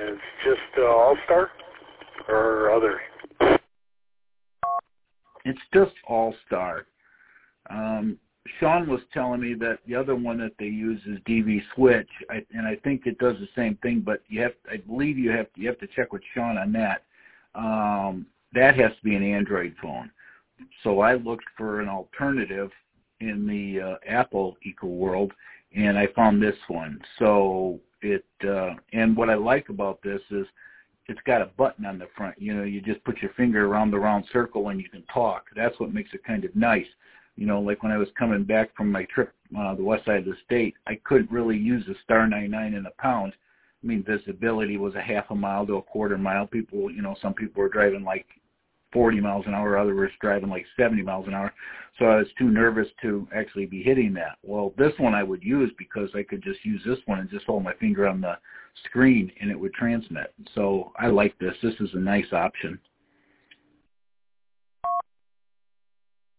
It's just All-Star or other? It's just All-Star. Sean was telling me that the other one that they use is DV Switch, and I think it does the same thing. But I believe you have to check with Sean on that. That has to be an Android phone. So I looked for an alternative in the Apple eco world, and I found this one. So and what I like about this is it's got a button on the front. You know, you just put your finger around the round circle and you can talk. That's what makes it kind of nice. You know, like when I was coming back from my trip, the west side of the state, I couldn't really use the star 99 in a pound. I mean, visibility was a half a mile to a quarter mile. People, you know, some people were driving like 40 miles an hour, others were driving like 70 miles an hour. So I was too nervous to actually be hitting that. Well, this one I would use because I could just use this one and just hold my finger on the screen and it would transmit. So I like this. This is a nice option.